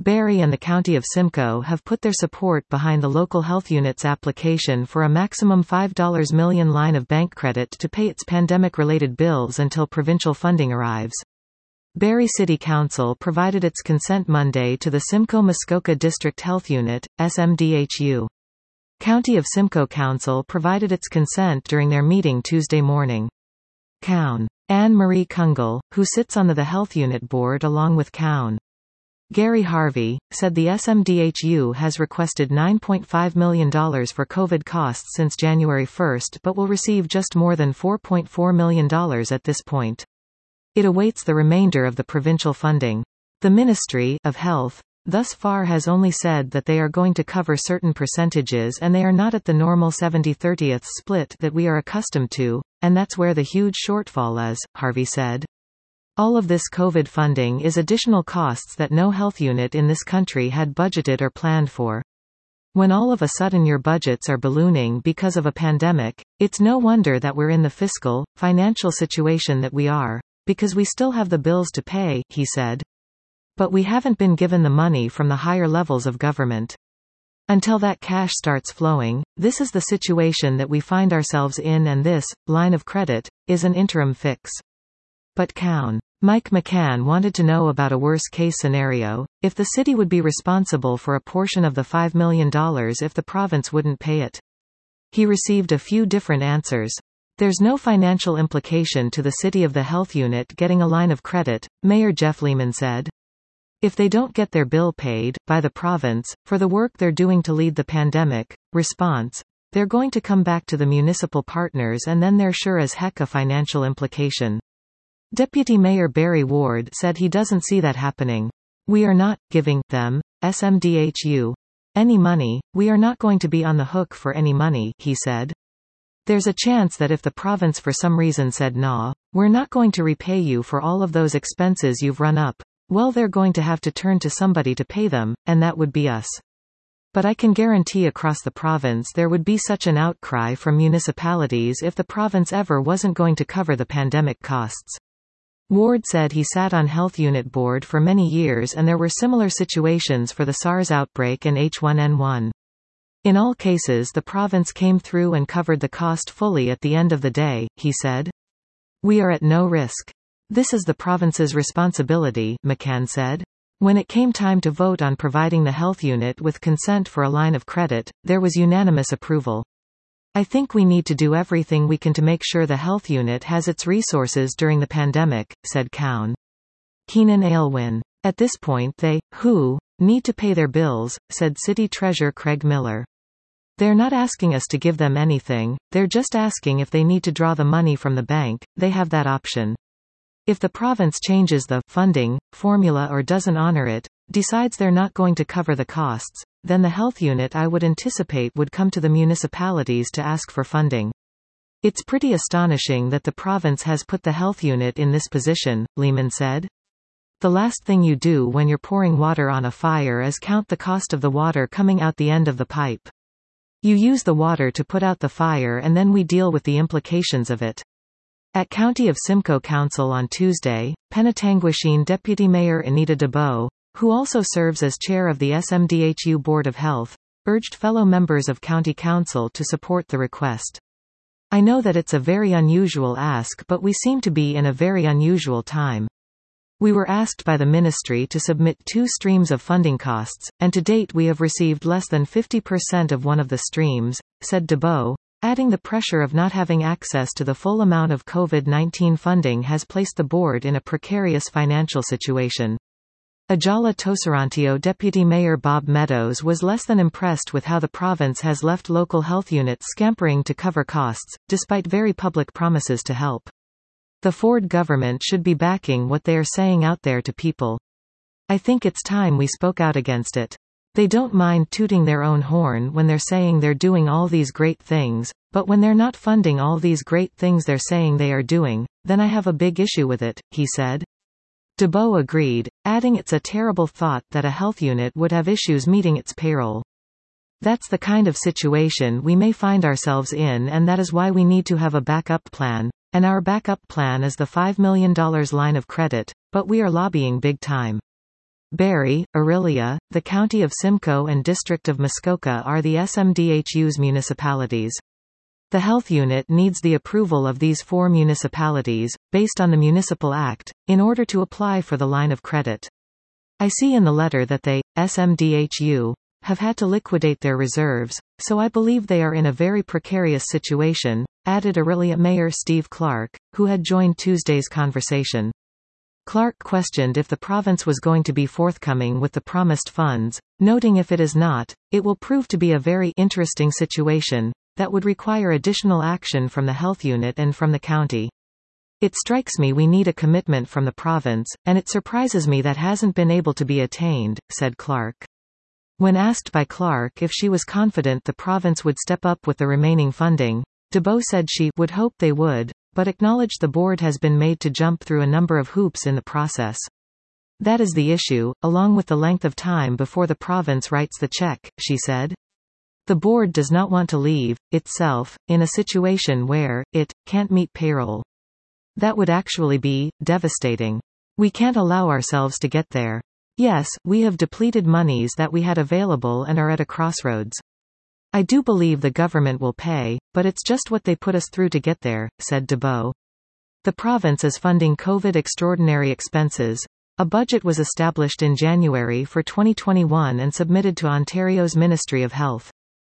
Barrie and the County of Simcoe have put their support behind the local health unit's application for a maximum $5 million line of bank credit to pay its pandemic-related bills until provincial funding arrives. Barrie City Council provided its consent Monday to the Simcoe-Muskoka District Health Unit, SMDHU. County of Simcoe Council provided its consent during their meeting Tuesday morning. Coun. Anne-Marie Kungle, who sits on the Health Unit Board along with Coun. Gary Harvey, said the SMDHU has requested $9.5 million for COVID costs since January 1 but will receive just more than $4.4 million at this point. It awaits the remainder of the provincial funding. The Ministry of Health thus far has only said that they are going to cover certain percentages and they are not at the normal 70/30 split that we are accustomed to, and that's where the huge shortfall is, Harvey said. All of this COVID funding is additional costs that no health unit in this country had budgeted or planned for. When all of a sudden your budgets are ballooning because of a pandemic, it's no wonder that we're in the financial situation that we are, because we still have the bills to pay, he said. But we haven't been given the money from the higher levels of government. Until that cash starts flowing, this is the situation that we find ourselves in, and this line of credit is an interim fix. But Coun. Mike McCann wanted to know about a worst-case scenario, if the city would be responsible for a portion of the $5 million if the province wouldn't pay it. He received a few different answers. There's no financial implication to the city of the health unit getting a line of credit, Mayor Jeff Lehman said. If they don't get their bill paid by the province for the work they're doing to lead the pandemic response, they're going to come back to the municipal partners, and then there's sure as heck a financial implication. Deputy Mayor Barry Ward said he doesn't see that happening. We are not giving them, SMDHU, any money. We are not going to be on the hook for any money, he said. There's a chance that if the province for some reason said nah, we're not going to repay you for all of those expenses you've run up, well, they're going to have to turn to somebody to pay them, and that would be us. But I can guarantee across the province there would be such an outcry from municipalities if the province ever wasn't going to cover the pandemic costs. Ward said he sat on Health Unit Board for many years and there were similar situations for the SARS outbreak and H1N1. In all cases the province came through and covered the cost fully at the end of the day, he said. We are at no risk. This is the province's responsibility, McCann said. When it came time to vote on providing the health unit with consent for a line of credit, there was unanimous approval. I think we need to do everything we can to make sure the health unit has its resources during the pandemic, said Coun. Keenan Aylwin. At this point they, need to pay their bills, said City Treasurer Craig Miller. They're not asking us to give them anything, they're just asking if they need to draw the money from the bank, they have that option. If the province changes the funding formula or doesn't honor it, decides they're not going to cover the costs, then the health unit I would anticipate would come to the municipalities to ask for funding. It's pretty astonishing that the province has put the health unit in this position, Lehman said. The last thing you do when you're pouring water on a fire is count the cost of the water coming out the end of the pipe. You use the water to put out the fire and then we deal with the implications of it. At County of Simcoe Council on Tuesday, Penetanguishene Deputy Mayor Anita Debow, who also serves as chair of the SMDHU Board of Health, urged fellow members of County Council to support the request. I know that it's a very unusual ask, but we seem to be in a very unusual time. We were asked by the ministry to submit 2 streams of funding costs, and to date we have received less than 50% of one of the streams, said Debow, adding the pressure of not having access to the full amount of COVID-19 funding has placed the board in a precarious financial situation. Ajala Toserantio Deputy Mayor Bob Meadows was less than impressed with how the province has left local health units scampering to cover costs, despite very public promises to help. The Ford government should be backing what they are saying out there to people. I think it's time we spoke out against it. They don't mind tooting their own horn when they're saying they're doing all these great things, but when they're not funding all these great things they're saying they are doing, then I have a big issue with it, he said. Debow agreed, adding it's a terrible thought that a health unit would have issues meeting its payroll. That's the kind of situation we may find ourselves in, and that is why we need to have a backup plan, and our backup plan is the $5 million line of credit, but we are lobbying big time. Barrie, Orillia, the County of Simcoe and District of Muskoka are the SMDHU's municipalities. The Health Unit needs the approval of these 4 municipalities, based on the Municipal Act, in order to apply for the line of credit. I see in the letter that they, SMDHU, have had to liquidate their reserves, so I believe they are in a very precarious situation, added Orillia Mayor Steve Clark, who had joined Tuesday's conversation. Clark questioned if the province was going to be forthcoming with the promised funds, noting if it is not, it will prove to be a very interesting situation that would require additional action from the Health Unit and from the county. It strikes me we need a commitment from the province, and it surprises me that hasn't been able to be attained, said Clark. When asked by Clark if she was confident the province would step up with the remaining funding, DeBow said she would hope they would, but acknowledged the board has been made to jump through a number of hoops in the process. That is the issue, along with the length of time before the province writes the check, she said. The board does not want to leave, itself, in a situation where it can't meet payroll. That would actually be devastating. We can't allow ourselves to get there. Yes, we have depleted monies that we had available and are at a crossroads. I do believe the government will pay, but it's just what they put us through to get there, said DeBow. The province is funding COVID extraordinary expenses. A budget was established in January for 2021 and submitted to Ontario's Ministry of Health.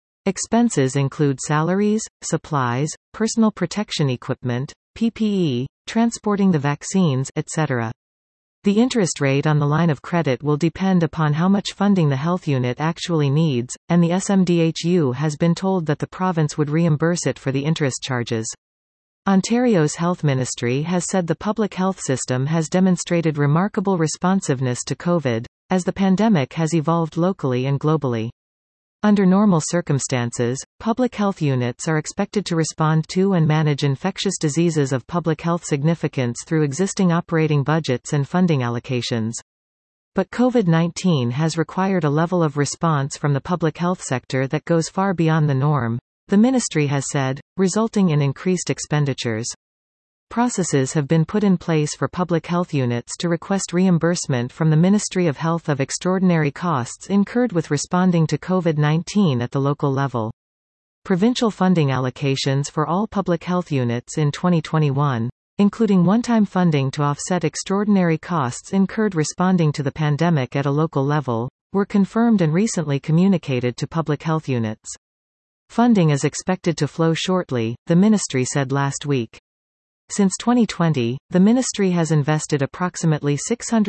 Expenses include salaries, supplies, personal protection equipment, PPE, transporting the vaccines, etc. The interest rate on the line of credit will depend upon how much funding the Health Unit actually needs, and the SMDHU has been told that the province would reimburse it for the interest charges. Ontario's Health Ministry has said the public health system has demonstrated remarkable responsiveness to COVID, as the pandemic has evolved locally and globally. Under normal circumstances, public health units are expected to respond to and manage infectious diseases of public health significance through existing operating budgets and funding allocations. But COVID-19 has required a level of response from the public health sector that goes far beyond the norm, the ministry has said, resulting in increased expenditures. Processes have been put in place for public health units to request reimbursement from the Ministry of Health of extraordinary costs incurred with responding to COVID-19 at the local level. Provincial funding allocations for all public health units in 2021, including one-time funding to offset extraordinary costs incurred responding to the pandemic at a local level, were confirmed and recently communicated to public health units. Funding is expected to flow shortly, the ministry said last week. Since 2020, the ministry has invested approximately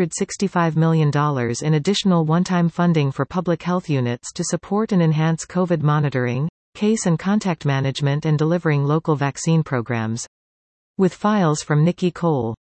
$665 million in additional one-time funding for public health units to support and enhance COVID monitoring, case and contact management and delivering local vaccine programs. With files from Nikki Cole.